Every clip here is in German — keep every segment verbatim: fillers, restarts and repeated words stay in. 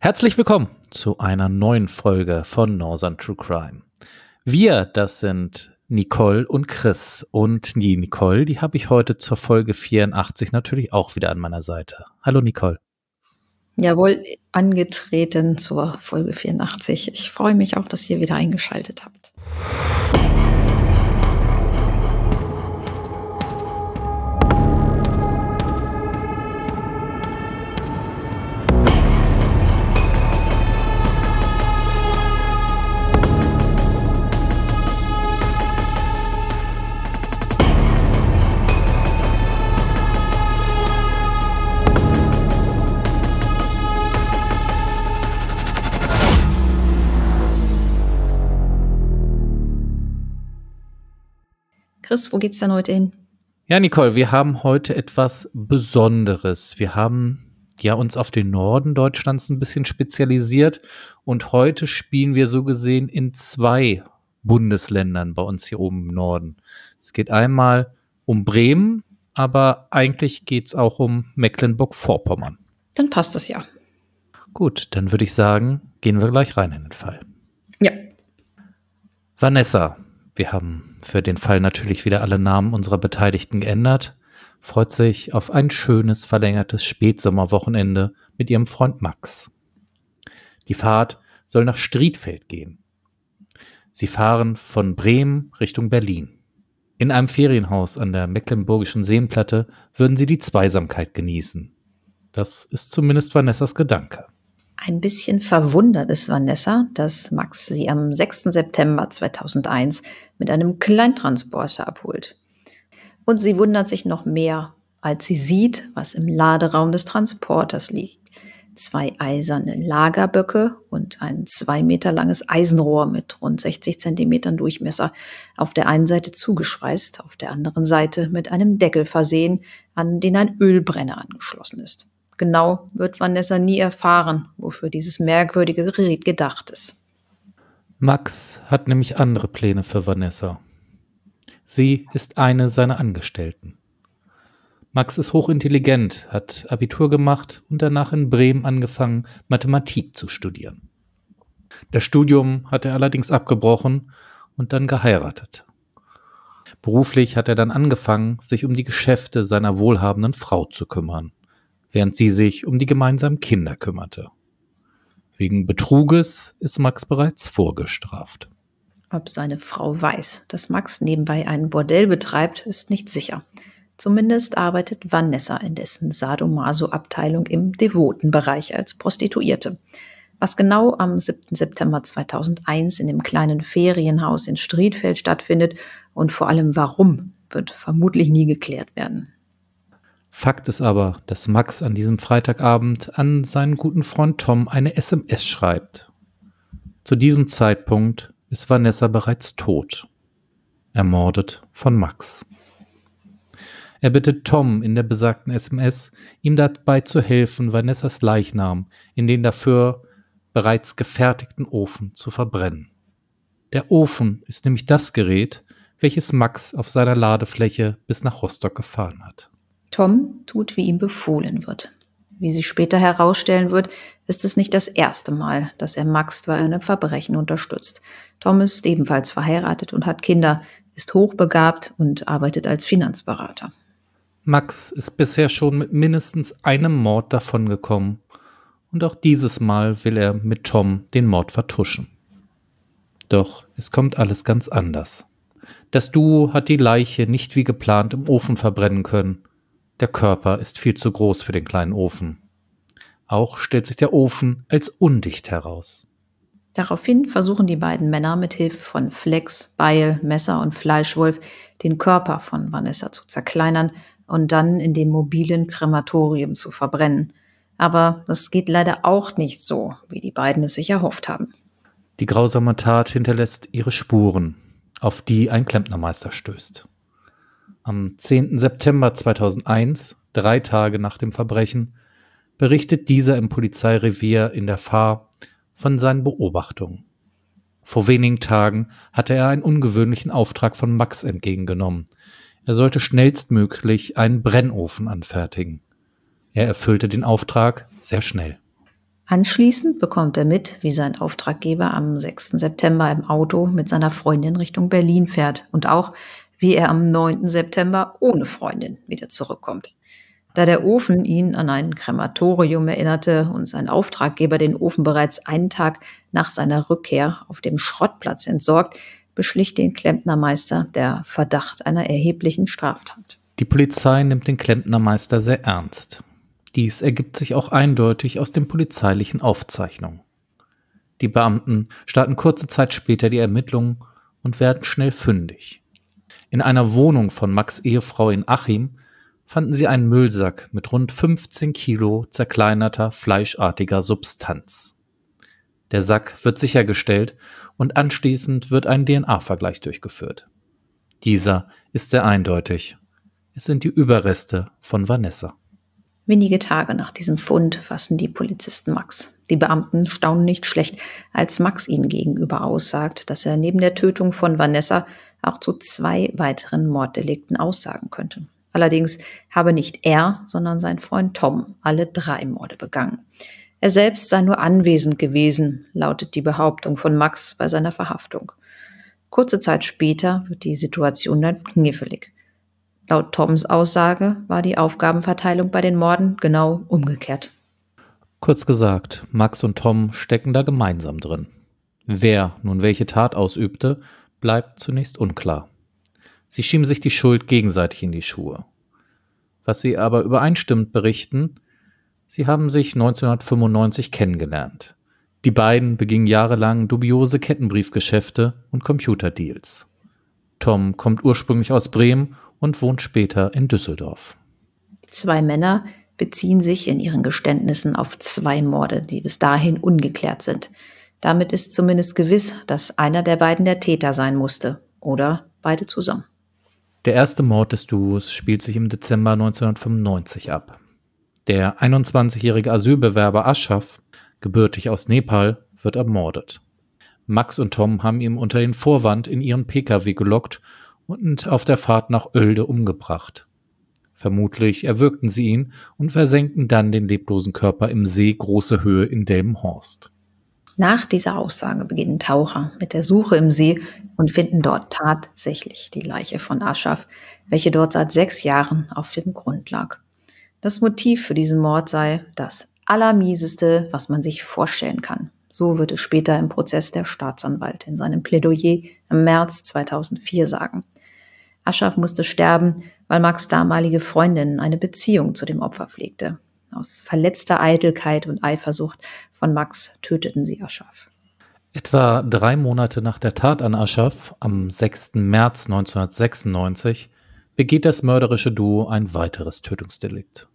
Herzlich willkommen zu einer neuen Folge von Northern True Crime. Wir, das sind Nicole und Chris. Und die Nicole, die habe ich heute zur Folge vierundachtzig natürlich auch wieder an meiner Seite. Hallo Nicole. Jawohl, angetreten zur Folge vierundachtzig. Ich freue mich auch, dass ihr wieder eingeschaltet habt. Chris, wo geht's denn heute hin? Ja, Nicole, wir haben heute etwas Besonderes. Wir haben ja uns auf den Norden Deutschlands ein bisschen spezialisiert und heute spielen wir so gesehen in zwei Bundesländern bei uns hier oben im Norden. Es geht einmal um Bremen, aber eigentlich geht es auch um Mecklenburg-Vorpommern. Dann passt das ja. Gut, dann würde ich sagen, gehen wir gleich rein in den Fall. Ja. Vanessa, wir haben für den Fall natürlich wieder alle Namen unserer Beteiligten geändert, freut sich auf ein schönes, verlängertes Spätsommerwochenende mit ihrem Freund Max. Die Fahrt soll nach Strietfeld gehen. Sie fahren von Bremen Richtung Berlin. In einem Ferienhaus an der Mecklenburgischen Seenplatte würden sie die Zweisamkeit genießen. Das ist zumindest Vanessas Gedanke. Ein bisschen verwundert ist Vanessa, dass Max sie am sechsten September zweitausendeins mit einem Kleintransporter abholt. Und sie wundert sich noch mehr, als sie sieht, was im Laderaum des Transporters liegt. Zwei eiserne Lagerböcke und ein zwei Meter langes Eisenrohr mit rund sechzig Zentimetern Durchmesser, auf der einen Seite zugeschweißt, auf der anderen Seite mit einem Deckel versehen, an den ein Ölbrenner angeschlossen ist. Genau wird Vanessa nie erfahren, wofür dieses merkwürdige Gerät gedacht ist. Max hat nämlich andere Pläne für Vanessa. Sie ist eine seiner Angestellten. Max ist hochintelligent, hat Abitur gemacht und danach in Bremen angefangen, Mathematik zu studieren. Das Studium hat er allerdings abgebrochen und dann geheiratet. Beruflich hat er dann angefangen, sich um die Geschäfte seiner wohlhabenden Frau zu kümmern, während sie sich um die gemeinsamen Kinder kümmerte. Wegen Betruges ist Max bereits vorgestraft. Ob seine Frau weiß, dass Max nebenbei ein Bordell betreibt, ist nicht sicher. Zumindest arbeitet Vanessa in dessen Sadomaso-Abteilung im devoten Bereich als Prostituierte. Was genau am siebten September zweitausendeins in dem kleinen Ferienhaus in Strietfeld stattfindet und vor allem warum, wird vermutlich nie geklärt werden. Fakt ist aber, dass Max an diesem Freitagabend an seinen guten Freund Tom eine S M S schreibt. Zu diesem Zeitpunkt ist Vanessa bereits tot, ermordet von Max. Er bittet Tom in der besagten S M S, ihm dabei zu helfen, Vanessas Leichnam in den dafür bereits gefertigten Ofen zu verbrennen. Der Ofen ist nämlich das Gerät, welches Max auf seiner Ladefläche bis nach Rostock gefahren hat. Tom tut, wie ihm befohlen wird. Wie sich später herausstellen wird, ist es nicht das erste Mal, dass er Max bei einem Verbrechen unterstützt. Tom ist ebenfalls verheiratet und hat Kinder, ist hochbegabt und arbeitet als Finanzberater. Max ist bisher schon mit mindestens einem Mord davongekommen und auch dieses Mal will er mit Tom den Mord vertuschen. Doch es kommt alles ganz anders. Das Duo hat die Leiche nicht wie geplant im Ofen verbrennen können. Der Körper ist viel zu groß für den kleinen Ofen. Auch stellt sich der Ofen als undicht heraus. Daraufhin versuchen die beiden Männer mit Hilfe von Flex, Beil, Messer und Fleischwolf den Körper von Vanessa zu zerkleinern und dann in dem mobilen Krematorium zu verbrennen. Aber das geht leider auch nicht so, wie die beiden es sich erhofft haben. Die grausame Tat hinterlässt ihre Spuren, auf die ein Klempnermeister stößt. Am zehnten September zweitausendeins, drei Tage nach dem Verbrechen, berichtet dieser im Polizeirevier in der Fahr von seinen Beobachtungen. Vor wenigen Tagen hatte er einen ungewöhnlichen Auftrag von Max entgegengenommen. Er sollte schnellstmöglich einen Brennofen anfertigen. Er erfüllte den Auftrag sehr schnell. Anschließend bekommt er mit, wie sein Auftraggeber am sechsten September im Auto mit seiner Freundin Richtung Berlin fährt und auch, wie er am neunten September ohne Freundin wieder zurückkommt. Da der Ofen ihn an ein Krematorium erinnerte und sein Auftraggeber den Ofen bereits einen Tag nach seiner Rückkehr auf dem Schrottplatz entsorgt, beschlich den Klempnermeister der Verdacht einer erheblichen Straftat. Die Polizei nimmt den Klempnermeister sehr ernst. Dies ergibt sich auch eindeutig aus den polizeilichen Aufzeichnungen. Die Beamten starten kurze Zeit später die Ermittlungen und werden schnell fündig. In einer Wohnung von Max' Ehefrau in Achim fanden sie einen Müllsack mit rund fünfzehn Kilo zerkleinerter, fleischartiger Substanz. Der Sack wird sichergestellt und anschließend wird ein D N A-Vergleich durchgeführt. Dieser ist sehr eindeutig. Es sind die Überreste von Vanessa. Wenige Tage nach diesem Fund fassen die Polizisten Max. Die Beamten staunen nicht schlecht, als Max ihnen gegenüber aussagt, dass er neben der Tötung von Vanessa auch zu zwei weiteren Morddelikten aussagen könnte. Allerdings habe nicht er, sondern sein Freund Tom alle drei Morde begangen. Er selbst sei nur anwesend gewesen, lautet die Behauptung von Max bei seiner Verhaftung. Kurze Zeit später wird die Situation dann knifflig. Laut Toms Aussage war die Aufgabenverteilung bei den Morden genau umgekehrt. Kurz gesagt, Max und Tom stecken da gemeinsam drin. Wer nun welche Tat ausübte, bleibt zunächst unklar. Sie schieben sich die Schuld gegenseitig in die Schuhe. Was sie aber übereinstimmend berichten, sie haben sich neunzehnhundertfünfundneunzig kennengelernt. Die beiden begingen jahrelang dubiose Kettenbriefgeschäfte und Computerdeals. Tom kommt ursprünglich aus Bremen und wohnt später in Düsseldorf. Die zwei Männer beziehen sich in ihren Geständnissen auf zwei Morde, die bis dahin ungeklärt sind. Damit ist zumindest gewiss, dass einer der beiden der Täter sein musste oder beide zusammen. Der erste Mord des Duos spielt sich im Dezember neunzehnhundertfünfundneunzig ab. Der einundzwanzigjährige Asylbewerber Aschaf, gebürtig aus Nepal, wird ermordet. Max und Tom haben ihn unter den Vorwand in ihren P K W gelockt und auf der Fahrt nach Oelde umgebracht. Vermutlich erwürgten sie ihn und versenkten dann den leblosen Körper im See Große Höhe in Delmenhorst. Nach dieser Aussage beginnen Taucher mit der Suche im See und finden dort tatsächlich die Leiche von Aschaf, welche dort seit sechs Jahren auf dem Grund lag. Das Motiv für diesen Mord sei das Allermieseste, was man sich vorstellen kann. So wird es später im Prozess der Staatsanwalt in seinem Plädoyer im März zweitausendvier sagen. Aschaf musste sterben, weil Max' damalige Freundin eine Beziehung zu dem Opfer pflegte. Aus verletzter Eitelkeit und Eifersucht von Max töteten sie Aschaf. Etwa drei Monate nach der Tat an Aschaf, am sechsten März neunzehnhundertsechsundneunzig, begeht das mörderische Duo ein weiteres Tötungsdelikt.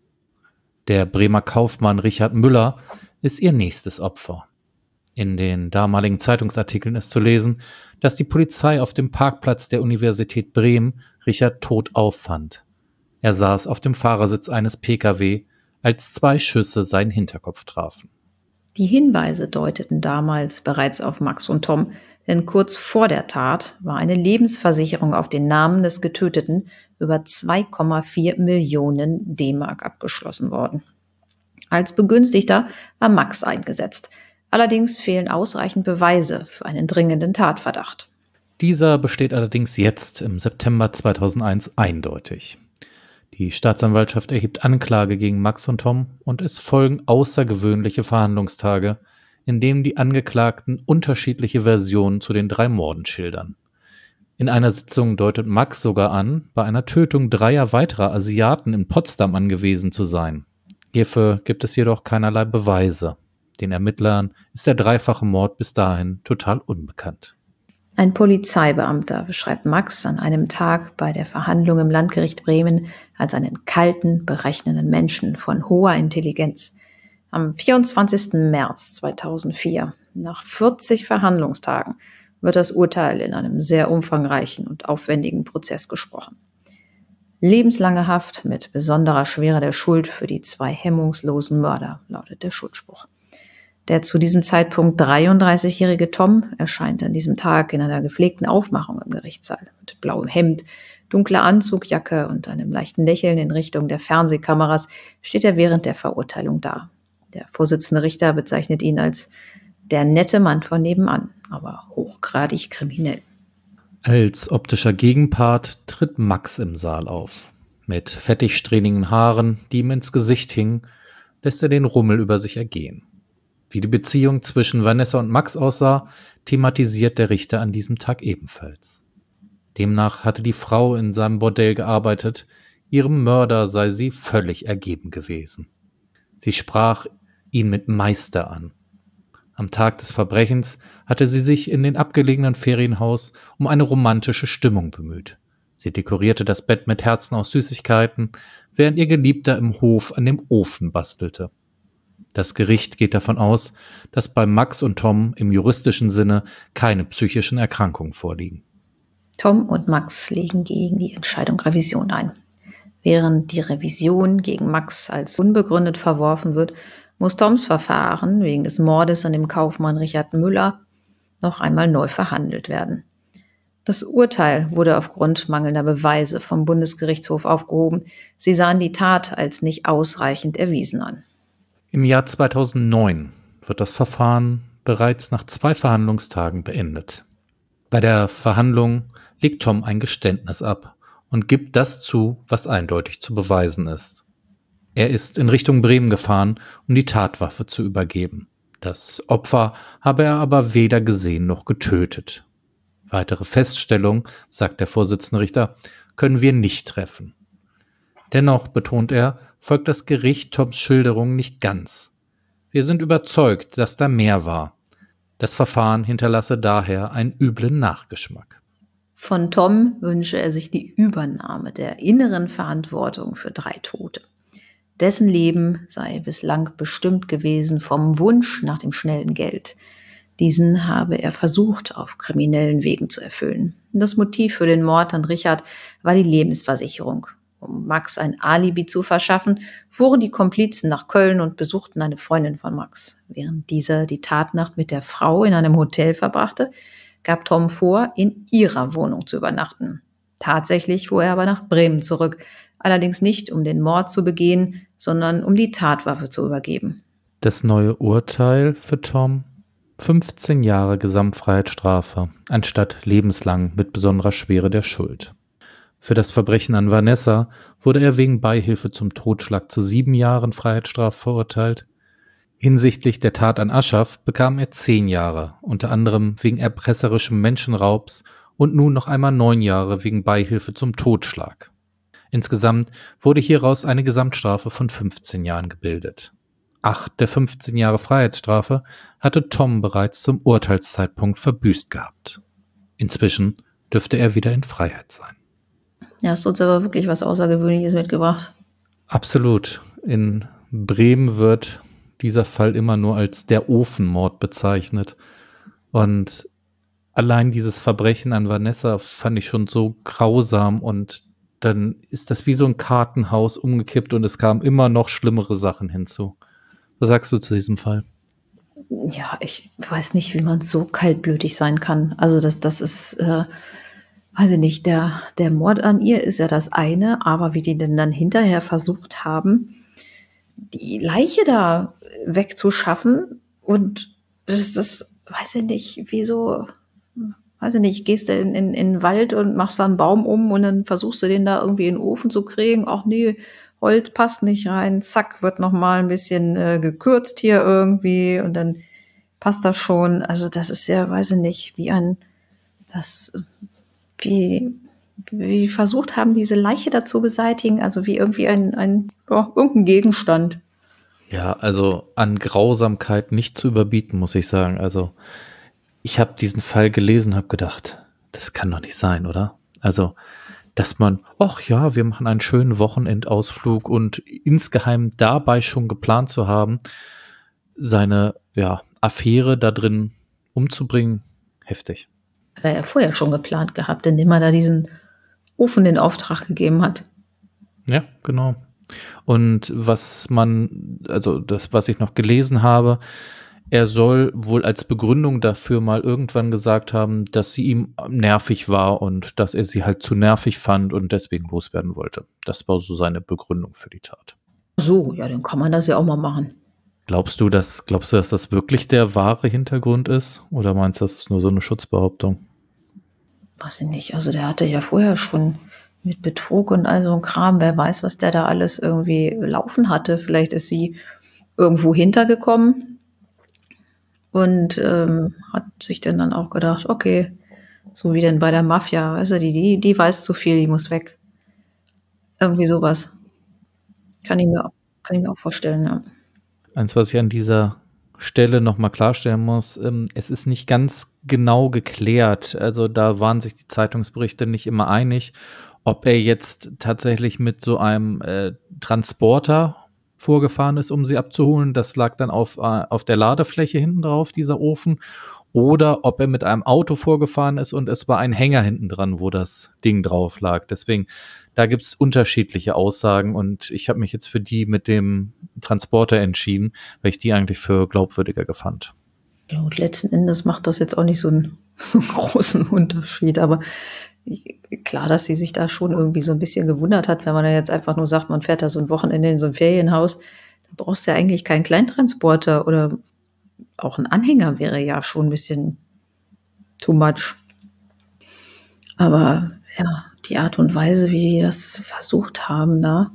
Der Bremer Kaufmann Richard Müller ist ihr nächstes Opfer. In den damaligen Zeitungsartikeln ist zu lesen, dass die Polizei auf dem Parkplatz der Universität Bremen Richard tot auffand. Er saß auf dem Fahrersitz eines P K W, als zwei Schüsse seinen Hinterkopf trafen. Die Hinweise deuteten damals bereits auf Max und Tom, denn kurz vor der Tat war eine Lebensversicherung auf den Namen des Getöteten über zwei Komma vier Millionen D-Mark abgeschlossen worden. Als Begünstigter war Max eingesetzt. Allerdings fehlen ausreichend Beweise für einen dringenden Tatverdacht. Dieser besteht allerdings jetzt im September zweitausendeins eindeutig. Die Staatsanwaltschaft erhebt Anklage gegen Max und Tom und es folgen außergewöhnliche Verhandlungstage, in denen die Angeklagten unterschiedliche Versionen zu den drei Morden schildern. In einer Sitzung deutet Max sogar an, bei einer Tötung dreier weiterer Asiaten in Potsdam anwesend zu sein. Hierfür gibt es jedoch keinerlei Beweise. Den Ermittlern ist der dreifache Mord bis dahin total unbekannt. Ein Polizeibeamter beschreibt Max an einem Tag bei der Verhandlung im Landgericht Bremen als einen kalten, berechnenden Menschen von hoher Intelligenz. Am vierundzwanzigsten März zweitausendvier, nach vierzig Verhandlungstagen, wird das Urteil in einem sehr umfangreichen und aufwendigen Prozess gesprochen. Lebenslange Haft mit besonderer Schwere der Schuld für die zwei hemmungslosen Mörder, lautet der Schuldspruch. Der zu diesem Zeitpunkt dreiunddreißigjährige Tom erscheint an diesem Tag in einer gepflegten Aufmachung im Gerichtssaal. Mit blauem Hemd, dunkler Anzugjacke und einem leichten Lächeln in Richtung der Fernsehkameras steht er während der Verurteilung da. Der Vorsitzende Richter bezeichnet ihn als der nette Mann von nebenan, aber hochgradig kriminell. Als optischer Gegenpart tritt Max im Saal auf. Mit fettig strähnigen Haaren, die ihm ins Gesicht hingen, lässt er den Rummel über sich ergehen. Wie die Beziehung zwischen Vanessa und Max aussah, thematisiert der Richter an diesem Tag ebenfalls. Demnach hatte die Frau in seinem Bordell gearbeitet, ihrem Mörder sei sie völlig ergeben gewesen. Sie sprach ihn mit Meister an. Am Tag des Verbrechens hatte sie sich in den abgelegenen Ferienhaus um eine romantische Stimmung bemüht. Sie dekorierte das Bett mit Herzen aus Süßigkeiten, während ihr Geliebter im Hof an dem Ofen bastelte. Das Gericht geht davon aus, dass bei Max und Tom im juristischen Sinne keine psychischen Erkrankungen vorliegen. Tom und Max legen gegen die Entscheidung Revision ein. Während die Revision gegen Max als unbegründet verworfen wird, muss Toms Verfahren wegen des Mordes an dem Kaufmann Richard Müller noch einmal neu verhandelt werden. Das Urteil wurde aufgrund mangelnder Beweise vom Bundesgerichtshof aufgehoben. Sie sahen die Tat als nicht ausreichend erwiesen an. Im Jahr zweitausendneun wird das Verfahren bereits nach zwei Verhandlungstagen beendet. Bei der Verhandlung legt Tom ein Geständnis ab und gibt das zu, was eindeutig zu beweisen ist. Er ist in Richtung Bremen gefahren, um die Tatwaffe zu übergeben. Das Opfer habe er aber weder gesehen noch getötet. Weitere Feststellungen, sagt der Vorsitzende Richter, können wir nicht treffen. Dennoch, betont er, folgt das Gericht Toms Schilderung nicht ganz. Wir sind überzeugt, dass da mehr war. Das Verfahren hinterlasse daher einen üblen Nachgeschmack. Von Tom wünsche er sich die Übernahme der inneren Verantwortung für drei Tote. Dessen Leben sei bislang bestimmt gewesen vom Wunsch nach dem schnellen Geld. Diesen habe er versucht, auf kriminellen Wegen zu erfüllen. Das Motiv für den Mord an Richard war die Lebensversicherung. Um Max ein Alibi zu verschaffen, fuhren die Komplizen nach Köln und besuchten eine Freundin von Max. Während dieser die Tatnacht mit der Frau in einem Hotel verbrachte, gab Tom vor, in ihrer Wohnung zu übernachten. Tatsächlich fuhr er aber nach Bremen zurück, allerdings nicht, um den Mord zu begehen, sondern um die Tatwaffe zu übergeben. Das neue Urteil für Tom? fünfzehn Jahre Gesamtfreiheitsstrafe, anstatt lebenslang mit besonderer Schwere der Schuld. Für das Verbrechen an Vanessa wurde er wegen Beihilfe zum Totschlag zu sieben Jahren Freiheitsstrafe verurteilt. Hinsichtlich der Tat an Aschaf bekam er zehn Jahre, unter anderem wegen erpresserischem Menschenraubs und nun noch einmal neun Jahre wegen Beihilfe zum Totschlag. Insgesamt wurde hieraus eine Gesamtstrafe von fünfzehn Jahren gebildet. Acht der fünfzehn Jahre Freiheitsstrafe hatte Tom bereits zum Urteilszeitpunkt verbüßt gehabt. Inzwischen dürfte er wieder in Freiheit sein. Ja, hast uns aber wirklich was Außergewöhnliches mitgebracht. Absolut. In Bremen wird dieser Fall immer nur als der Ofenmord bezeichnet. Und allein dieses Verbrechen an Vanessa fand ich schon so grausam, und dann ist das wie so ein Kartenhaus umgekippt und es kamen immer noch schlimmere Sachen hinzu. Was sagst du zu diesem Fall? Ja, ich weiß nicht, wie man so kaltblütig sein kann. Also das, das ist, äh, weiß ich nicht, der, der Mord an ihr ist ja das eine, aber wie die denn dann hinterher versucht haben, die Leiche da wegzuschaffen, und das, das weiß ich nicht, wie so, weiß ich nicht, gehst du in, in, in den Wald und machst da einen Baum um und dann versuchst du den da irgendwie in den Ofen zu kriegen. Ach nee, Holz passt nicht rein, zack, wird nochmal ein bisschen äh, gekürzt hier irgendwie und dann passt das schon. Also das ist ja, weiß ich nicht, wie ein, das, wie, wie versucht haben, diese Leiche da zu beseitigen, also wie irgendwie ein, ein oh, irgendein Gegenstand. Ja, also an Grausamkeit nicht zu überbieten, muss ich sagen. Also ich habe diesen Fall gelesen, habe gedacht, das kann doch nicht sein, oder? Also dass man, ach ja, wir machen einen schönen Wochenendausflug, und insgeheim dabei schon geplant zu haben, seine ja, Affäre da drin umzubringen, heftig. Hat er ja vorher schon geplant gehabt, indem er da diesen Ofen in Auftrag gegeben hat. Ja, genau. Und was man, also das, was ich noch gelesen habe, er soll wohl als Begründung dafür mal irgendwann gesagt haben, dass sie ihm nervig war und dass er sie halt zu nervig fand und deswegen loswerden wollte. Das war so seine Begründung für die Tat. So, ja, dann kann man das ja auch mal machen. Glaubst du, dass glaubst du, dass das wirklich der wahre Hintergrund ist? Oder meinst du, das ist nur so eine Schutzbehauptung? Weiß ich nicht. Also der hatte ja vorher schon mit Betrug und all so ein Kram. Wer weiß, was der da alles irgendwie laufen hatte. Vielleicht ist sie irgendwo hintergekommen und ähm, hat sich dann dann auch gedacht, okay, so wie denn bei der Mafia, weißt du, die, die, die weiß zu viel, die muss weg. Irgendwie sowas. Kann ich mir, auch- kann ich mir auch vorstellen, ja. Eins, was ich an dieser Stelle noch mal klarstellen muss, ähm, es ist nicht ganz genau geklärt. Also, da waren sich die Zeitungsberichte nicht immer einig, ob er jetzt tatsächlich mit so einem, äh, Transporter vorgefahren ist, um sie abzuholen. Das lag dann auf, äh auf der Ladefläche hinten drauf, dieser Ofen, oder ob er mit einem Auto vorgefahren ist und es war ein Hänger hinten dran, wo das Ding drauf lag. Deswegen, da gibt's unterschiedliche Aussagen und ich habe mich jetzt für die mit dem Transporter entschieden, weil ich die eigentlich für glaubwürdiger fand. Ja, und letzten Endes macht das jetzt auch nicht so einen, so einen großen Unterschied. Aber ich, klar, dass sie sich da schon irgendwie so ein bisschen gewundert hat, wenn man ja jetzt einfach nur sagt, man fährt da so ein Wochenende in so ein Ferienhaus, da brauchst du ja eigentlich keinen Kleintransporter oder auch ein Anhänger wäre ja schon ein bisschen too much. Aber ja, die Art und Weise, wie die das versucht haben, da,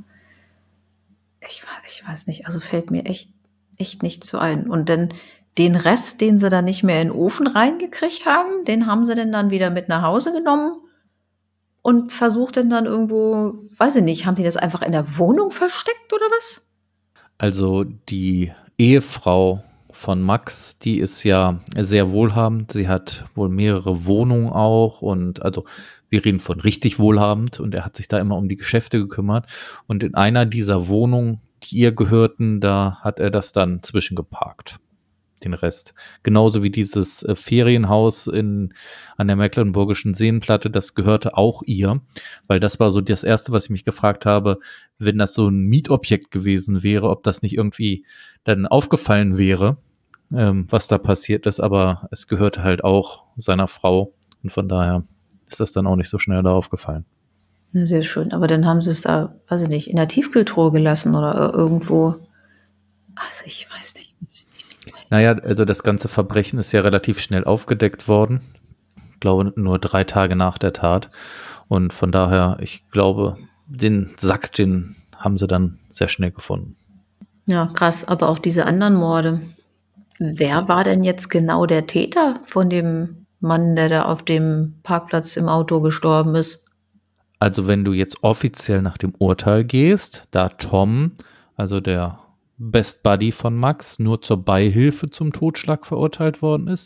ich, ich weiß nicht, also fällt mir echt, echt nicht so ein. Und dann den Rest, den sie dann nicht mehr in den Ofen reingekriegt haben, den haben sie denn dann wieder mit nach Hause genommen und versucht dann dann irgendwo, weiß ich nicht, haben die das einfach in der Wohnung versteckt oder was? Also, die Ehefrau von Max, die ist ja sehr wohlhabend. Sie hat wohl mehrere Wohnungen auch und also, wir reden von richtig wohlhabend und er hat sich da immer um die Geschäfte gekümmert. Und in einer dieser Wohnungen, die ihr gehörten, da hat er das dann zwischengeparkt, den Rest. Genauso wie dieses äh, Ferienhaus in, an der Mecklenburgischen Seenplatte, das gehörte auch ihr, weil das war so das Erste, was ich mich gefragt habe, wenn das so ein Mietobjekt gewesen wäre, ob das nicht irgendwie dann aufgefallen wäre, ähm, was da passiert ist, aber es gehörte halt auch seiner Frau und von daher ist das dann auch nicht so schnell da aufgefallen. Na, sehr schön. Aber dann haben sie es da, weiß ich nicht, in der Tiefkühltruhe gelassen oder ir- irgendwo. Also ich weiß nicht. Naja, also das ganze Verbrechen ist ja relativ schnell aufgedeckt worden. Ich glaube, nur drei Tage nach der Tat. Und von daher, ich glaube, den Sack, den haben sie dann sehr schnell gefunden. Ja, krass. Aber auch diese anderen Morde. Wer war denn jetzt genau der Täter von dem Mann, der da auf dem Parkplatz im Auto gestorben ist? Also wenn du jetzt offiziell nach dem Urteil gehst, da Tom, also der Best Buddy von Max, nur zur Beihilfe zum Totschlag verurteilt worden ist,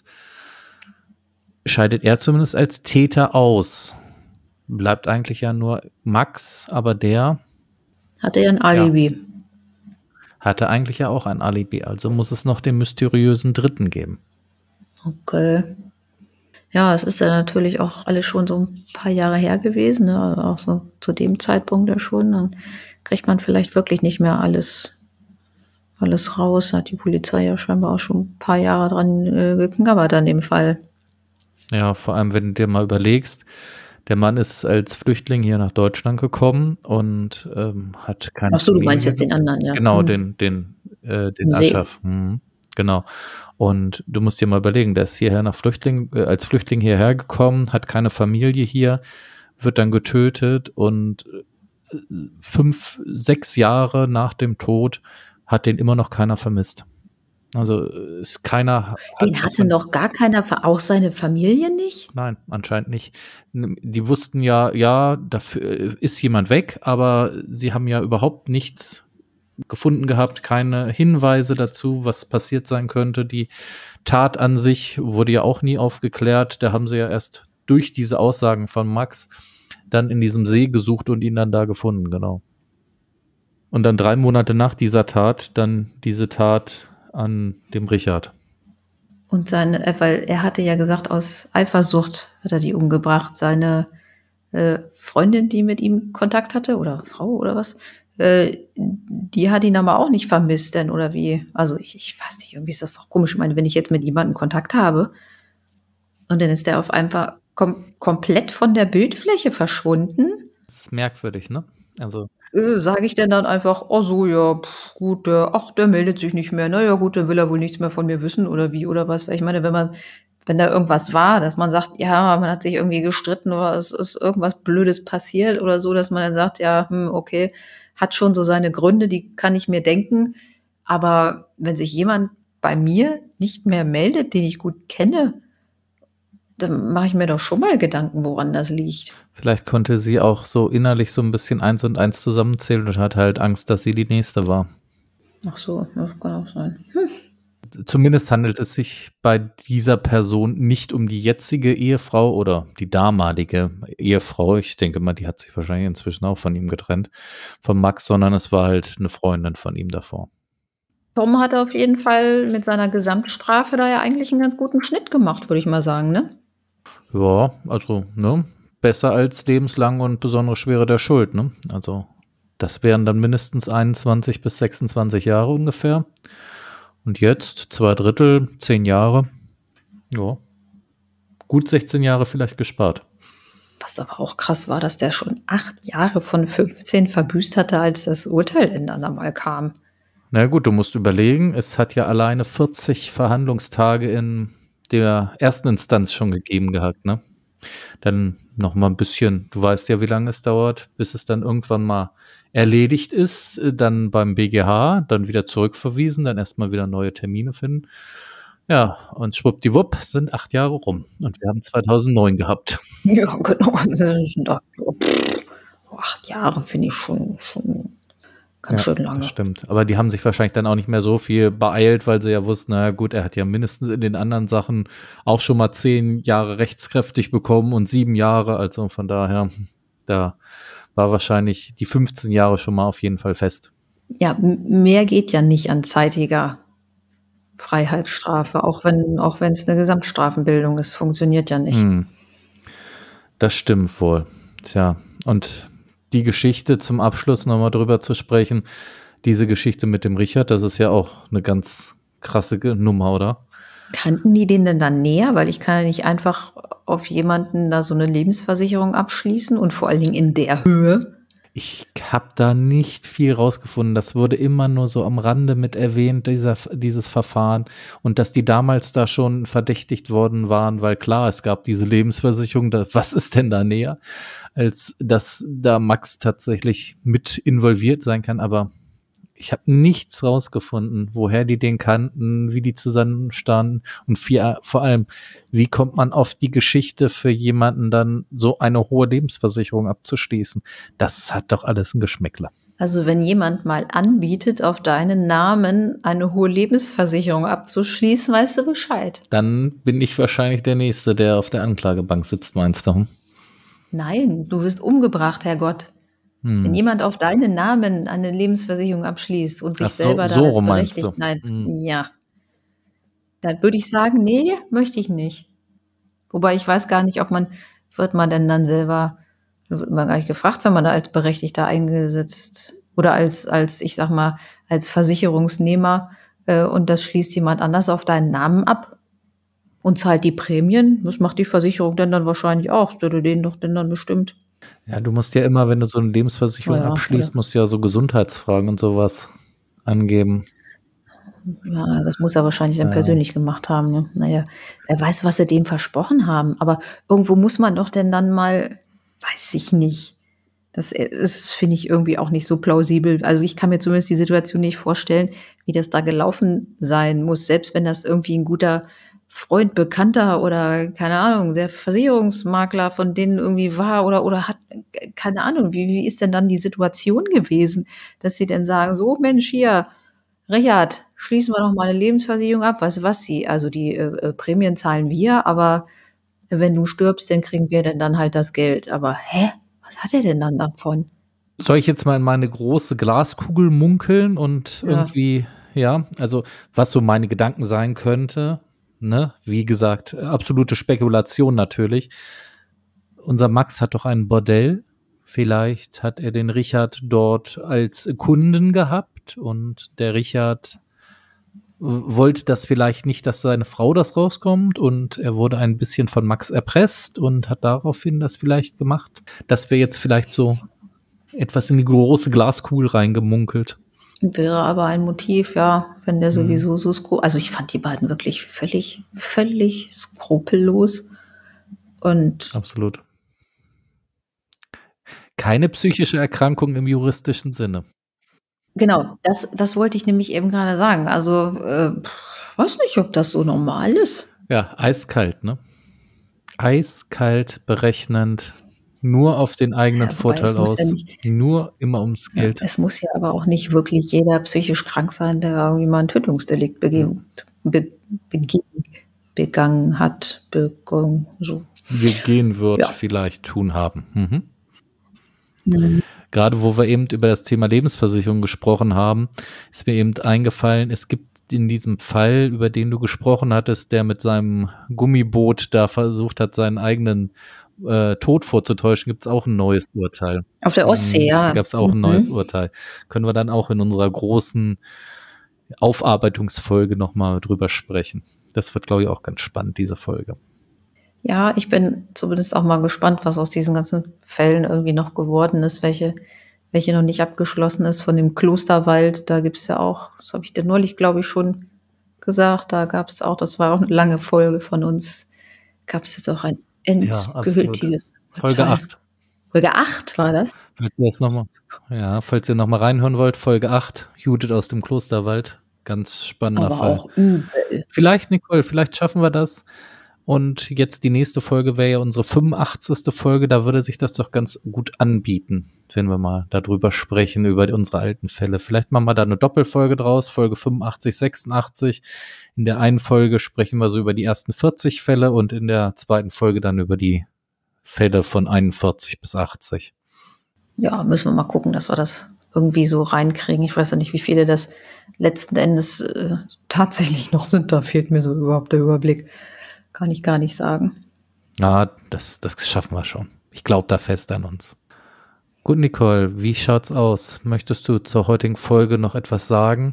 scheidet er zumindest als Täter aus. Bleibt eigentlich ja nur Max, aber der Hatte er ein ja, Alibi? hatte eigentlich ja auch ein Alibi. Also muss es noch den mysteriösen Dritten geben. Okay. Ja, es ist ja natürlich auch alles schon so ein paar Jahre her gewesen, ne? Also auch so zu dem Zeitpunkt ja schon. Dann kriegt man vielleicht wirklich nicht mehr alles, alles raus. Hat die Polizei ja scheinbar auch schon ein paar Jahre dran äh, geknabbert an dem Fall. Ja, vor allem, wenn du dir mal überlegst, der Mann ist als Flüchtling hier nach Deutschland gekommen und ähm, hat keine Ach so, du Familie meinst hier jetzt den gehabt. anderen, ja. Genau, Hm. den, den, äh, den Im See. Aschaf. Mhm. Genau. Und du musst dir mal überlegen, der ist hierher nach Flüchtling, äh, als Flüchtling hierher gekommen, hat keine Familie hier, wird dann getötet und äh, fünf, sechs Jahre nach dem Tod hat den immer noch keiner vermisst. Also äh, ist keiner, hat Den hatte erstmal. noch gar keiner, ver auch seine Familie nicht? Nein, anscheinend nicht. N Die wussten ja, ja, dafür äh, ist jemand weg, aber sie haben ja überhaupt nichts gefunden gehabt, keine Hinweise dazu, was passiert sein könnte. Die Tat an sich wurde ja auch nie aufgeklärt. Da haben sie ja erst durch diese Aussagen von Max dann in diesem See gesucht und ihn dann da gefunden, genau. Und dann drei Monate nach dieser Tat dann diese Tat an dem Richard. Und seine, äh, weil er hatte ja gesagt, aus Eifersucht hat er die umgebracht. Seine äh, Freundin, die mit ihm Kontakt hatte, oder Frau oder was, äh, die hat ihn aber auch nicht vermisst, denn, oder wie? Also ich, ich weiß nicht, irgendwie ist das doch komisch. Ich meine, wenn ich jetzt mit jemandem Kontakt habe und dann ist der auf einfach kom komplett von der Bildfläche verschwunden. Das ist merkwürdig, ne? Also Äh, sage ich denn dann einfach: „Ach so, ja, pf, gut, der ach, der meldet sich nicht mehr. Na ja gut, dann will er wohl nichts mehr von mir wissen oder wie oder was?“ Weil ich meine, wenn man wenn da irgendwas war, dass man sagt, ja, man hat sich irgendwie gestritten oder es ist irgendwas Blödes passiert oder so, dass man dann sagt: „Ja, hm, okay, hat schon so seine Gründe, die kann ich mir denken.“ Aber wenn sich jemand bei mir nicht mehr meldet, den ich gut kenne, dann mache ich mir doch schon mal Gedanken, woran das liegt. vielleicht konnte sie auch so innerlich so ein bisschen eins und eins zusammenzählen und hatte halt Angst, dass sie die Nächste war. Ach so, das kann auch sein. Zumindest handelt es sich bei dieser Person nicht um die jetzige Ehefrau oder die damalige Ehefrau. Ich denke mal, die hat sich wahrscheinlich inzwischen auch von ihm getrennt, von Max, sondern es war halt eine Freundin von ihm davor. Tom hat auf jeden Fall mit seiner Gesamtstrafe da ja eigentlich 'n ganz guten Schnitt gemacht, würde ich mal sagen, ne? Ja, also, ne, besser als lebenslang und besondere Schwere der Schuld, ne? Also, das wären dann mindestens einundzwanzig bis sechsundzwanzig Jahre ungefähr. Und jetzt zwei Drittel, zehn Jahre. Ja, gut sechzehn Jahre vielleicht gespart. Was aber auch krass war, dass der schon acht Jahre von fünfzehn verbüßt hatte, als das Urteil denn dann einmal kam. Na ja gut, du musst überlegen, es hat ja alleine vierzig Verhandlungstage in der ersten Instanz schon gegeben gehabt, ne? Dann noch mal 'n bisschen, du weißt ja, wie lange es dauert, bis es dann irgendwann mal erledigt ist, äh, dann beim B G H, dann wieder zurückverwiesen, dann erst mal wieder neue Termine finden. Ja, und schwuppdiwupp sind acht Jahre rum und wir haben zweitausendneun gehabt. Ja, genau. Das sind da acht Jahre finde ich schon schon ganz Ja, schön das lange. stimmt. Aber die haben sich wahrscheinlich dann auch nicht mehr so viel beeilt, weil sie ja wussten, na ja gut, er hat ja mindestens in den anderen Sachen auch schon mal zehn Jahre rechtskräftig bekommen und sieben Jahre. Also von daher, da war wahrscheinlich die fünfzehn Jahre schon mal auf jeden Fall fest. Ja, m mehr geht ja nicht an zeitiger Freiheitsstrafe, auch wenn auch wenn's 'ne Gesamtstrafenbildung ist, funktioniert ja nicht. Mhm, das stimmt wohl. Tja, und die Geschichte zum Abschluss noch mal drüber zu sprechen, diese Geschichte mit dem Richard, das ist ja auch 'ne ganz krasse Ge Nummer, oder? Kannten die den denn dann näher? Weil ich kann ja nicht einfach auf jemanden da so 'ne Lebensversicherung abschließen und vor allen Dingen in der Höhe. Ich habe da nicht viel rausgefunden. Das wurde immer nur so am Rande mit erwähnt, dieser F dieses Verfahren und dass die damals da schon verdächtigt worden waren, weil klar, es gab diese Lebensversicherung, da was ist denn da näher, als dass da Max tatsächlich mit involviert sein kann, aber ich habe nichts rausgefunden, woher die den kannten, wie die zusammenstanden und vier vor allem, wie kommt man auf die Geschichte für jemanden dann so eine hohe Lebensversicherung abzuschließen? Das hat doch alles 'n Geschmäckle. Also, wenn jemand mal anbietet, auf deinen Namen eine hohe Lebensversicherung abzuschließen, weißt du Bescheid. Dann bin ich wahrscheinlich der Nächste, der auf der Anklagebank sitzt, meinst du, hm? Nein, du wirst umgebracht, Herrgott. Wenn Mhm. jemand auf deinen Namen eine Lebensversicherung abschließt und Ach sich so, selber da so als rum meinst du? berechtigt neint, Mhm. ja, dann würde ich sagen: „Ne, möchte ich nicht.“ Wobei ich weiß gar nicht, ob man wird man denn dann selber wird man gar nicht gefragt, wenn man da als Berechtigter eingesetzt oder als als, ich sage mal, als Versicherungsnehmer, äh, und das schließt jemand anders auf deinen Namen ab und zahlt die Prämien. Das macht die Versicherung denn dann wahrscheinlich auch. Das würde denen doch denn dann bestimmt Ja, du musst ja immer, wenn du so 'ne na Lebensversicherung ja, oder abschließt, musst du ja so Gesundheitsfragen und so was angeben. ja, das muss er wahrscheinlich dann Ja. persönlich gemacht haben, ne? Na ja, wer weiß, was sie dem versprochen haben. Aber irgendwo muss man doch denn dann mal weiß ich nicht. Das, äh, ist, finde ich, irgendwie auch nicht so plausibel. Also, ich kann mir zumindest die Situation nicht vorstellen, wie das da gelaufen sein muss, selbst wenn das irgendwie 'n guter Freund, Bekannter oder, keine Ahnung, der Versicherungsmakler von denen irgendwie war oder oder hat äh, keine Ahnung, wie wie ist denn dann die Situation gewesen, dass sie denn sagen: „So, Mensch, hier, Richard, schließen wir doch mal 'ne Lebensversicherung ab. Weißt du was, die also, die, äh, äh, Prämien zahlen wir, aber wenn du stirbst, dann kriegen wir denn dann halt das Geld.“ Aber hä? Was hat er denn dann davon? Soll ich jetzt mal in meine große Glaskugel munkeln und Ja. irgendwie ja, also, was so meine Gedanken sein könnte, ne? Wie gesagt, äh, absolute Spekulation natürlich. Unser Max hat doch ein Bordell. Vielleicht hat er den Richard dort als Kunden gehabt und der Richard w wollte das vielleicht nicht, dass seine Frau das rauskommt und er wurde ein bisschen von Max erpresst und hat daraufhin das vielleicht gemacht. Das wäre jetzt vielleicht so etwas in die große Glaskugel reingemunkelt. Wäre aber ein Motiv, ja, wenn der Mhm. sowieso so skru also ich fand die beiden wirklich völlig, völlig skrupellos und Absolut. Keine psychische Erkrankung im juristischen Sinne. genau, das das wollte ich nämlich eben gerade sagen. Also, äh, weiß nicht, ob das so normal ist. Ja, eiskalt, ne? Eiskalt, berechnend, nur auf den eigenen Ja, wobei es Vorteil muss ja aus, nicht nur immer ums ja, Geld. es muss ja aber auch nicht wirklich jeder psychisch krank sein, der irgendwie mal 'n Tötungsdelikt Ja. beginnt be beging begangen hat, begangen, so. Begehen wird, Ja. vielleicht tun haben. Mhm. Mhm. Gerade wo wir eben über das Thema Lebensversicherung gesprochen haben, ist mir eben eingefallen, es gibt in diesem Fall, über den du gesprochen hattest, der mit seinem Gummiboot da versucht hat, seinen eigenen äh, Tod vorzutäuschen, gibt's auch 'n neues Urteil. Auf der Ostsee, Mhm, da ja. gab's auch 'n neues Mhm. Urteil. Können wir dann auch in unserer großen Aufarbeitungsfolge noch mal drüber sprechen. Das wird, glaube ich, auch ganz spannend, diese Folge. Ja, ich bin zumindest auch mal gespannt, was aus diesen ganzen Fällen irgendwie noch geworden ist, welche welche noch nicht abgeschlossen ist. Von dem Klosterwald, da gibt's ja auch das habe ich dir neulich, glaube ich, schon gesagt, da gab's auch das war auch 'ne lange Folge von uns, gab's jetzt auch ein Ja, absolut. endgültiges Folge Urteil. acht. Folge acht war das? Falls ihr das noch mal ja, falls ihr noch mal reinhören wollt, Folge acht, Judith aus dem Klosterwald. Ganz spannender Aber Fall. auch übel. Vielleicht, Nicole, vielleicht schaffen wir das. Und jetzt die nächste Folge wäre ja unsere fünfundachtzigste Folge. Da würde sich das doch ganz gut anbieten, wenn wir mal da drüber sprechen, über unsere alten Fälle. Vielleicht machen wir da 'ne Doppelfolge draus, Folge fünfundachtzig, sechsundachtzig. In der einen Folge sprechen wir so über die ersten vierzig Fälle und in der zweiten Folge dann über die Fälle von einundvierzig bis achtzig. Ja, müssen wir mal gucken, dass wir das irgendwie so reinkriegen. Ich weiß ja nicht, wie viele das letzten Endes, äh, tatsächlich noch sind. Da fehlt mir so überhaupt der Überblick. Kann ich gar nicht sagen. Ah, das das schaffen wir schon. Ich glaube da fest an uns. Gut, Nicole, wie schaut's aus? Möchtest du zur heutigen Folge noch etwas sagen?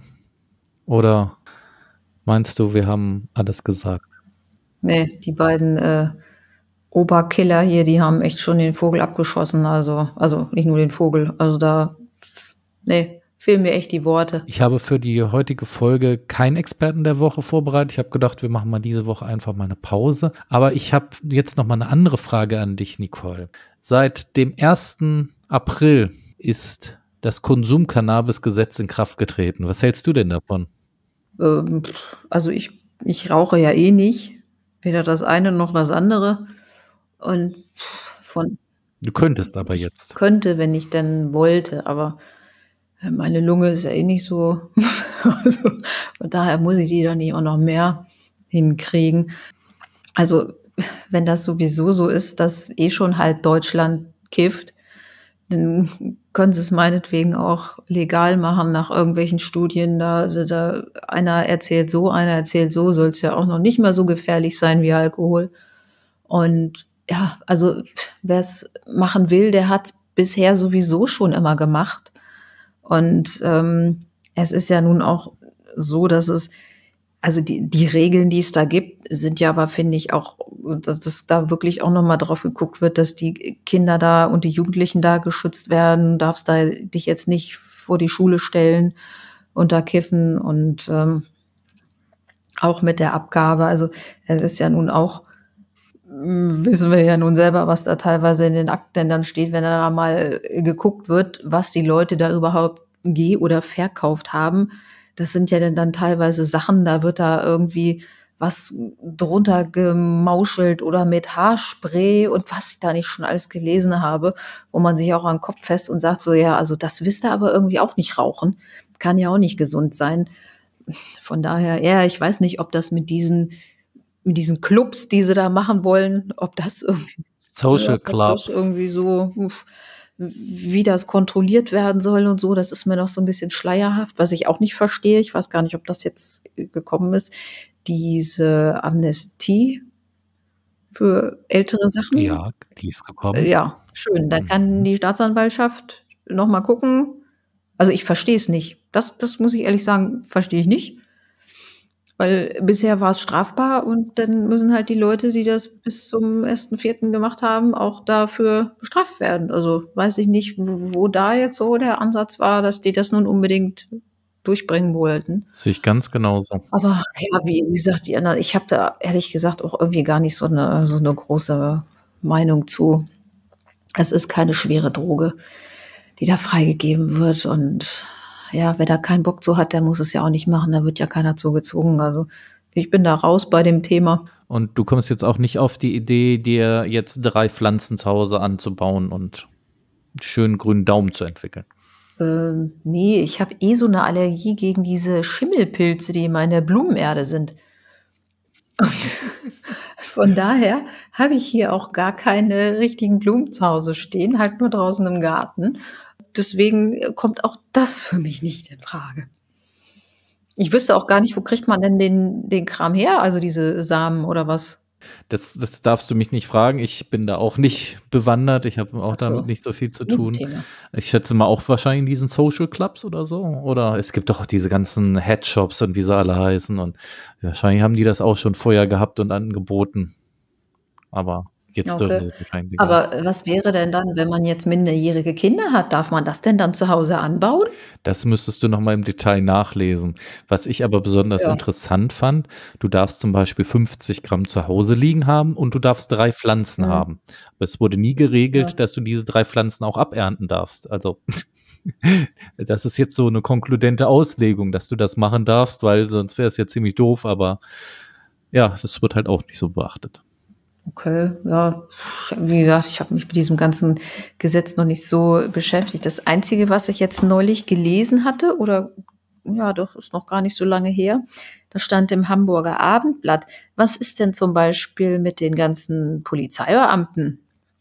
Oder meinst du, wir haben alles gesagt? Ne, die beiden, äh, Oberkiller hier, die haben echt schon den Vogel abgeschossen. Also also nicht nur den Vogel. Also da ne, fehlen mir echt die Worte. Ich habe für die heutige Folge keinen Experten der Woche vorbereitet. Ich habe gedacht, wir machen mal diese Woche einfach mal 'ne Pause. Aber ich habe jetzt noch mal 'ne andere Frage an dich, Nicole. Seit dem ersten April ist das Konsum-Cannabis-Gesetz in Kraft getreten. Was hältst du denn davon? Ähm, also ich ich rauche ja eh nicht, weder das eine noch das andere. Und von Du könntest aber ich jetzt. könnte, wenn ich denn wollte, aber, äh, meine Lunge ist ja eh nicht so also, von daher muss ich die dann nicht auch noch mehr hinkriegen. Also, wenn das sowieso so ist, dass eh schon halb Deutschland kifft, dann können sie's meinetwegen auch legal machen nach irgendwelchen Studien. Da da da einer erzählt so, einer erzählt so, soll's ja auch noch nicht mal so gefährlich sein wie Alkohol. Und ja, also wer's machen will, der hat's bisher sowieso schon immer gemacht. Und, ähm, es ist ja nun auch so, dass es also die die Regeln, die es da gibt, sind ja aber, finde ich, auch dass dass da wirklich auch noch mal drauf geguckt wird, dass die Kinder da und die Jugendlichen da geschützt werden. Darfst da dich jetzt nicht vor die Schule stellen und da kiffen und, ähm auch mit der Abgabe. Also, es ist ja nun auch hm, wissen wir ja nun selber, was da teilweise in den Akten dann steht, wenn da mal geguckt wird, was die Leute da überhaupt ge oder verkauft haben. Das sind ja dann dann teilweise Sachen, da wird da irgendwie was drunter gemauschelt oder mit Haarspray und was ich da nicht schon alles gelesen habe, wo man sich auch an 'n Kopf fasst und sagt so: „Ja, also das wisst ihr aber irgendwie auch nicht rauchen. Kann ja auch nicht gesund sein.“ Von daher, ja, ich weiß nicht, ob das mit diesen mit diesen Clubs, die sie da machen wollen, ob das irgendwie Social ob das Clubs. irgendwie so wie das kontrolliert werden soll und so, das ist mir noch so 'n bisschen schleierhaft. Was ich auch nicht verstehe, ich weiß gar nicht, ob das jetzt gekommen ist, diese Amnestie für ältere Sachen. Ja, die ist gekommen. Ja, schön. Dann kann Mhm. die Staatsanwaltschaft noch mal gucken. Also, ich verstehe es nicht. Das das muss ich ehrlich sagen, verstehe ich nicht. Weil bisher war's strafbar und dann müssen halt die Leute, die das bis zum ersten Vierten gemacht haben, auch dafür bestraft werden. Also, weiß ich nicht, w wo da jetzt so der Ansatz war, dass die das nun unbedingt durchbringen wollten. Sehe ich ganz genauso. Aber ja, wie gesagt, die anderen ich habe da ehrlich gesagt auch irgendwie gar nicht so 'ne so 'ne große Meinung zu. Es ist keine schwere Droge, die da freigegeben wird und ja, wer da keinen Bock zu hat, der muss es ja auch nicht machen. Da wird ja keiner zu gezwungen. Also, ich bin da raus bei dem Thema. Und du kommst jetzt auch nicht auf die Idee, dir jetzt drei Pflanzen zu Hause anzubauen und 'n schönen grünen Daumen zu entwickeln? Ähm, ne, ich habe eh so 'ne Allergie gegen diese Schimmelpilze, die immer in der Blumenerde sind. Und von daher habe ich hier auch gar keine richtigen Blumen zu Hause stehen, halt nur draußen im Garten. Deswegen, äh, kommt auch das für mich nicht infrage. Ich wüsste auch gar nicht, wo kriegt man denn den den Kram her, also diese Samen oder was? Das das darfst du mich nicht fragen. Ich bin da auch nicht bewandert. Ich habe auch Ach so, damit nicht so viel zu tun. Thema. Ich schätze mal auch wahrscheinlich in diesen Social Clubs oder so? Oder es gibt doch diese ganzen Headshops und wie sie alle heißen und wahrscheinlich haben die das auch schon vorher gehabt und angeboten. Aber jetzt dürfen Okay. sie es wahrscheinlich nicht mehr. Aber was wäre denn dann, wenn man jetzt minderjährige Kinder hat? Darf man das denn dann zu Hause anbauen? Das müsstest du noch mal im Detail nachlesen. Was ich aber besonders Ja. interessant fand, du darfst zum Beispiel fünfzig Gramm zu Hause liegen haben und du darfst drei Pflanzen Mhm. haben. Aber es wurde nie geregelt, Ja. dass du diese drei Pflanzen auch abernten darfst. Also, das ist jetzt so 'ne konkludente Auslegung, dass du das machen darfst, weil sonst wäre es ja ziemlich doof, aber ja, das wird halt auch nicht so beachtet. Okay, ja. Wie gesagt, ich habe mich mit diesem ganzen Gesetz noch nicht so beschäftigt. Das Einzige, was ich jetzt neulich gelesen hatte oder ja doch, ist noch gar nicht so lange her, da stand im Hamburger Abendblatt: „Was ist denn zum Beispiel mit den ganzen Polizeibeamten?“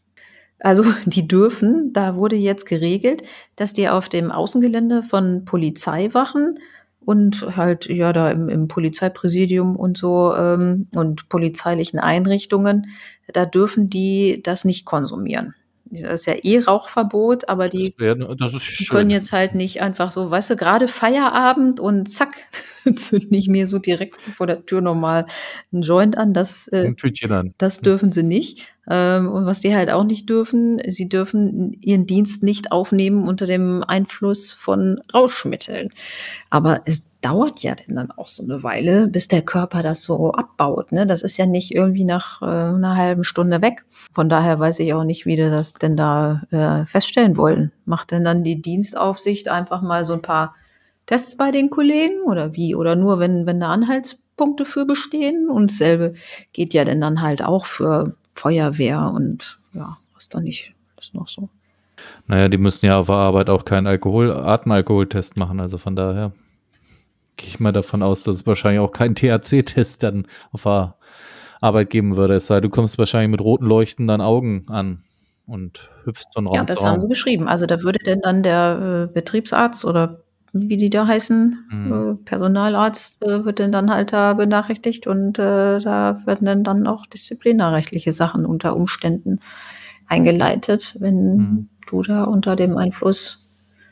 Also, die dürfen da wurde jetzt geregelt, dass die auf dem Außengelände von Polizeiwachen und halt, ja, da im im Polizeipräsidium und so, ähm, und polizeilichen Einrichtungen, da dürfen die das nicht konsumieren. Ja, ist ja eh Rauchverbot, aber Das die wäre 'ne das ist die können schön. jetzt halt nicht einfach so weißt du, grade Feierabend und zack, zünde ich mir so direkt vor der Tür noch mal 'n Joint an. Das, äh Ein Tütchen an. das Hm. dürfen sie nicht. Ähm, und was die halt auch nicht dürfen, sie dürfen ihren Dienst nicht aufnehmen unter dem Einfluss von Rauschmitteln. Aber es dauert ja denn dann auch so 'ne Weile, bis der Körper das so abbaut, ne? Das ist ja nicht irgendwie nach, äh, 'ner halben Stunde weg. Von daher weiß ich auch nicht, wie die das denn da, äh, feststellen wollen. Macht denn dann die Dienstaufsicht einfach mal so 'n paar Tests bei den Kollegen oder wie? Oder nur, wenn wenn da Anhaltspunkte für bestehen? Und dasselbe geht ja denn dann halt auch für Feuerwehr und ja, was da nicht alles noch so. Na ja, die müssen ja auf der Arbeit auch keinen Alkohol Atemalkoholtest machen, also von daher gehe ich mal davon aus, dass es wahrscheinlich auch keinen THC-Test dann auf der Arbeit geben würde. Es sei du kommst wahrscheinlich mit roten leuchtenden Augen an und hüpfst von Ja, Raum zu das haben Raum. sie geschrieben. Also, da würde denn dann der, äh, Betriebsarzt oder wie die da heißen, Mhm. äh, Personalarzt, äh, wird denn dann halt da benachrichtigt und, äh, da werden denn dann auch disziplinarrechtliche Sachen unter Umständen eingeleitet, Mhm. wenn du da unter dem Einfluss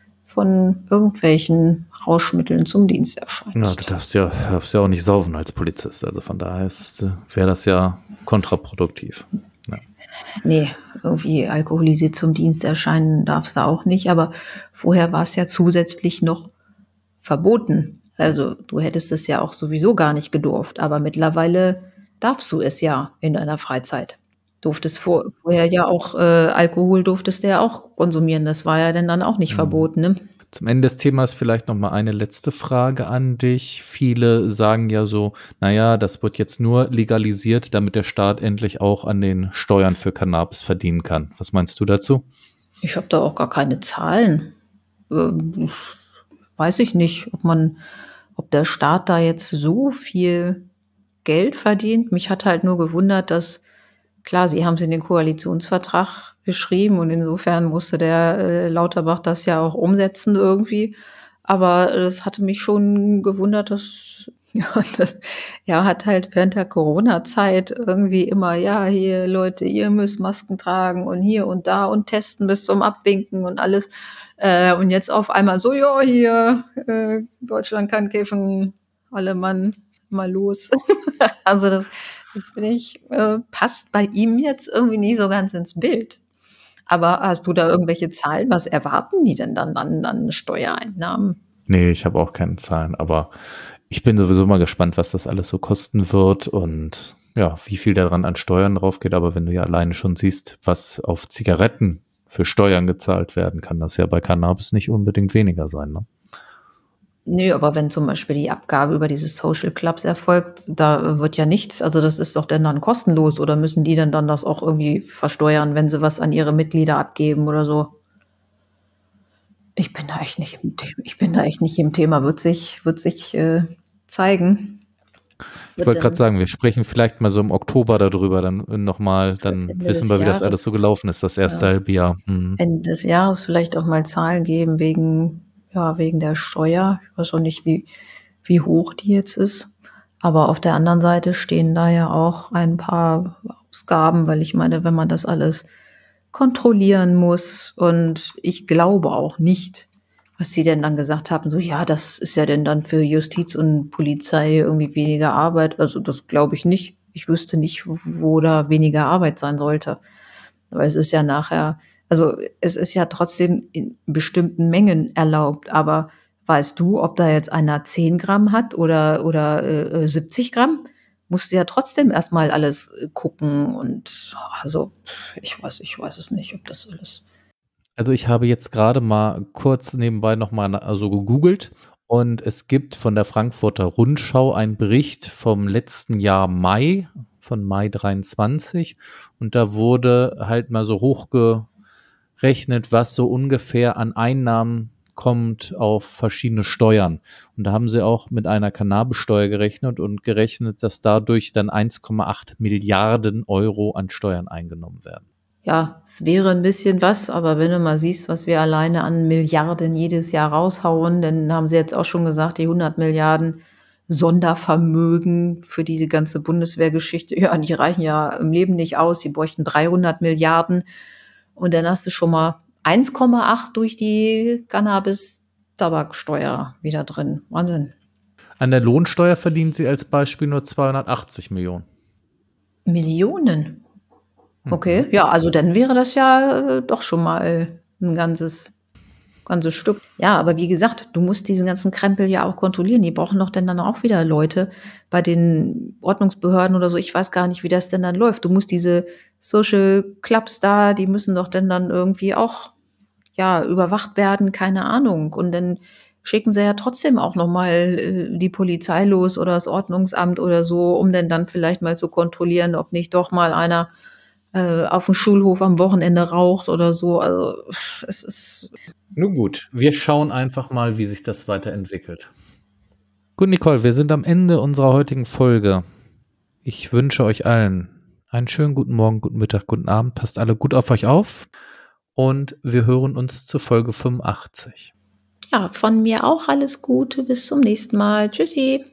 von irgendwelchen Rauschmitteln zum Dienst Ja, du erscheinst. darfst ja darfst ja auch nicht saufen als Polizist. Also von daher ist wäre das ja kontraproduktiv. Ja. Ne, irgendwie alkoholisiert zum Dienst erscheinen darfst du auch nicht, aber vorher war's ja zusätzlich noch verboten. Also, du hättest es ja auch sowieso gar nicht gedurft, aber mittlerweile darfst du es ja in deiner Freizeit. Durftest vor vorher ja auch, äh Alkohol durftest du ja auch konsumieren. Das war ja denn dann auch nicht Mhm. verboten, ne? Zum Ende des Themas vielleicht noch mal eine letzte Frage an dich. Viele sagen ja so: „Na ja, das wird jetzt nur legalisiert, damit der Staat endlich auch an den Steuern für Cannabis verdienen kann.“ Was meinst du dazu? Ich habe da auch gar keine Zahlen. Ähm, weiß ich nicht, ob man ob der Staat da jetzt so viel Geld verdient. Mich hat halt nur gewundert, dass klar, sie haben's in den Koalitionsvertrag geschrieben und insofern musste der, äh, Lauterbach das ja auch umsetzen irgendwie. Aber es hatte mich schon gewundert, dass ja, das er hat halt während der Corona-Zeit irgendwie immer: „Ja, hier Leute, ihr müsst Masken tragen und hier und da und testen bis zum Abwinken und alles.“ Äh, und jetzt auf einmal so: „Ja, hier, äh, Deutschland kann kiffen, alle Mann mal los. Also das, das finde ich, äh, passt bei ihm jetzt irgendwie nie so ganz ins Bild. Aber hast du da irgendwelche Zahlen? Was erwarten die denn dann an, an Steuereinnahmen? Nee, ich habe auch keine Zahlen, aber ich bin sowieso mal gespannt, was das alles so kosten wird und ja, wie viel daran an Steuern drauf geht. Aber wenn du ja alleine schon siehst, was auf Zigaretten für Steuern gezahlt werden, kann das ja bei Cannabis nicht unbedingt weniger sein, ne? Nö, aber wenn zum Beispiel die Abgabe über diese Social Clubs erfolgt, da wird ja nichts, also das ist doch denn dann kostenlos oder müssen die denn dann das auch irgendwie versteuern, wenn sie was an ihre Mitglieder abgeben oder so? Ich bin da echt nicht im The ich bin da echt nicht im Thema. Wird sich wird sich, äh, zeigen. Ich Wird wollte gerade dann sagen, wir sprechen vielleicht mal so im Oktober darüber dann noch mal, wird dann Ende wissen des wir, wie das alles so Jahres gelaufen ist, das erste ja, Halbjahr. Mhm. Ende des Jahres vielleicht auch mal Zahlen geben wegen ja, wegen der Steuer. Ich weiß auch nicht, wie wie hoch die jetzt ist. Aber auf der anderen Seite stehen da ja auch ein paar Ausgaben, weil ich meine, wenn man das alles kontrollieren muss und ich glaube auch nicht, was sie denn dann gesagt haben, so: „Ja, das ist ja denn dann für Justiz und Polizei irgendwie weniger Arbeit.“ Also, das glaube ich nicht. Ich wüsste nicht, w wo da weniger Arbeit sein sollte. Aber es ist ja nachher also, es ist ja trotzdem in bestimmten Mengen erlaubt. Aber weißt du, ob da jetzt einer zehn Gramm hat oder oder, äh, äh, siebzig Gramm? Musst du ja trotzdem erst mal alles, äh, gucken und also, ich weiß ich weiß es nicht, ob das alles Also, ich habe jetzt gerade mal kurz nebenbei noch mal na also gegoogelt und es gibt von der Frankfurter Rundschau einen Bericht vom letzten Jahr Mai, von Mai dreiundzwanzig und da wurde halt mal so hochgerechnet, was so ungefähr an Einnahmen kommt auf verschiedene Steuern. Und da haben sie auch mit einer Cannabissteuer gerechnet und gerechnet, dass dadurch dann eins Komma acht Milliarden Euro an Steuern eingenommen werden. ja, es wäre 'n bisschen was, aber wenn du mal siehst, was wir alleine an Milliarden jedes Jahr raushauen, dann haben sie jetzt auch schon gesagt, die hundert Milliarden Sondervermögen für diese ganze Bundeswehrgeschichte, ja, die reichen ja im Leben nicht aus. Die bräuchten dreihundert Milliarden und dann hast du schon mal eins Komma acht durch die Cannabis-Tabaksteuer wieder drin. Wahnsinn. An der Lohnsteuer verdienen sie als Beispiel nur zweihundertachtzig Millionen. Millionen? Mhm. Okay, ja, also dann wäre das ja, äh, doch schon mal 'n ganzes ganzes Stück. Ja, aber wie gesagt, du musst diesen ganzen Krempel ja auch kontrollieren. Die brauchen doch denn dann auch wieder Leute bei den Ordnungsbehörden oder so. Ich weiß gar nicht, wie das denn dann läuft. Du musst diese Social Clubs da, die müssen doch denn dann irgendwie auch, ja, überwacht werden, keine Ahnung. Und dann schicken sie ja trotzdem auch noch mal, äh, die Polizei los oder das Ordnungsamt oder so, um denn dann vielleicht mal zu kontrollieren, ob nicht doch mal einer, äh, aufm Schulhof am Wochenende raucht oder so. Also, es ist Nun gut, wir schauen einfach mal, wie sich das weiterentwickelt. Gut, Nicole, wir sind am Ende unserer heutigen Folge. Ich wünsche euch allen einen schönen guten Morgen, guten Mittag, guten Abend. Passt alle gut auf euch auf und wir hören uns zur Folge fünfundachtzig. ja, von mir auch alles Gute. Bis zum nächsten Mal. Tschüssi.